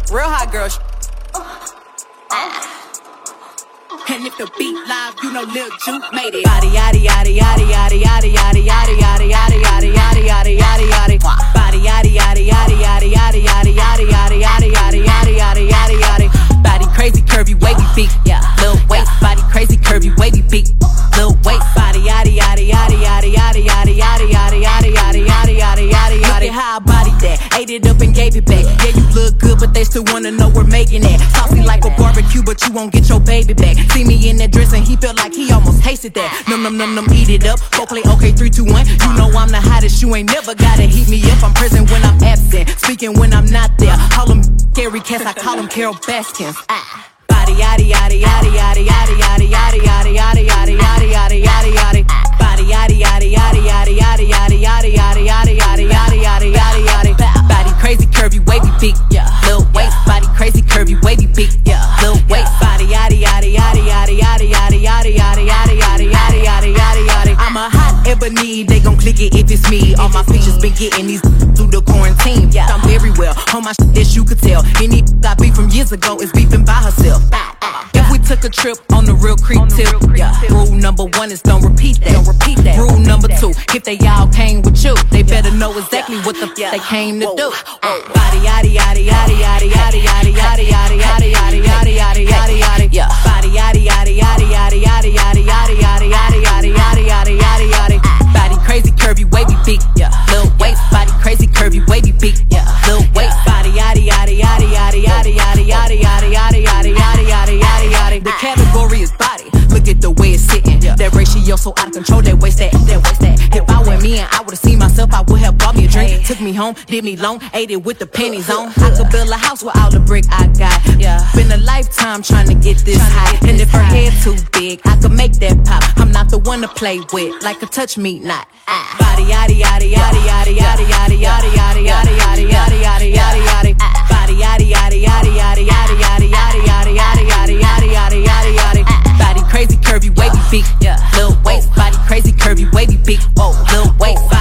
Real hot girl. And if the beat live, you know Lil Juke made it. Body yaddy yaddy yaddy yaddy yaddy yaddy yaddy yaddy yaddy yaddy yaddy yaddy yaddy yaddy. Body yaddy yaddy yaddy yaddy yaddy yaddy yaddy yaddy yaddy yaddy yaddy yaddy yaddy yaddy. Body crazy curvy wavy beat, yeah. Lil waist, body crazy curvy wavy beat. Lil waist, body yaddy yaddy yaddy yaddy yaddy yaddy yaddy yaddy yaddy yaddy yaddy yaddy yaddy. Look at how I bodied that, ate it up and gave it back. Yeah, you look good, but they still wanna know we're making it. Saucy like a barbecue, but you won't get your baby back. See me in that dress and he felt like he almost tasted that. Num num num num, eat it up. Go play okay, 3, 2, 1. You know I'm the hottest, you ain't never gotta heat me up. I'm present when I'm absent, speaking when I'm not there. Call them scary cats, I call them Carol Baskins. Body yaddy yaddy yaddy yaddy yaddy yaddy yaddy yaddy yaddy yaddy yaddy yaddy yaddy yaddy. Body yaddy yaddy yaddy yaddy yaddy yaddy yaddy yaddy yaddy yaddy yaddy yaddy yaddy yaddy. Body crazy curvy wavy beat, yeah. Lil waist, body crazy curvy wavy beat, yeah. Lil waist, body yaddy yaddy yaddy yaddy yaddy yaddy yaddy yaddy yaddy yaddy yaddy yaddy yaddy yaddy. I'm a hot ebony, they gon' click it if it's me. All my features been getting these through the quarantine. Yeah, I'm very well on my shit, as you could tell. Any I beef from years ago is beefing by herself. If we took a trip on the real creep tip, yeah. Rule number 1 is don't repeat that. Don't repeat that. Rule number 2, if they all came with you, they better know exactly what the they came to do. Body yaddy yaddy yaddy yaddy yaddy yaddy yaddy yaddy yaddy yaddy yaddy yaddy yaddy yaddy. Body yaddy yaddy yaddy yaddy yaddy yaddy yaddy yaddy yaddy yaddy yaddy yaddy yaddy yaddy. Body crazy curvy wavy beat, yeah. Lil waist, body crazy curvy wavy beat, yeah. Lil waist, body yaddy yaddy yaddy yaddy yaddy yaddy yaddy yaddy yaddy yaddy yaddy yaddy yaddy yaddy. The category is body. Look at the way it's sitting. That ratio so out of control. That waist that. If I were me and I would've seen myself, I would have bought me a drink. Took me home, did me long, ate it with the pennies on. I could build a house with all the brick I got. Yeah, been a lifetime trying to get this high. And if her head too big, I could make that pop. I'm not the one to play with, like a touch me not. Body yaddy yaddy yaddy yaddy yaddy yaddy yaddy yaddy yaddy yaddy yaddy yaddy yaddy yaddy. Body yaddy yaddy yaddy yaddy yaddy yaddy yaddy yaddy yaddy yaddy yaddy yaddy yaddy yaddy. Body crazy curvy wavy beat, yeah. Lil waist, body crazy curvy wavy beat, whoa. Lil waist.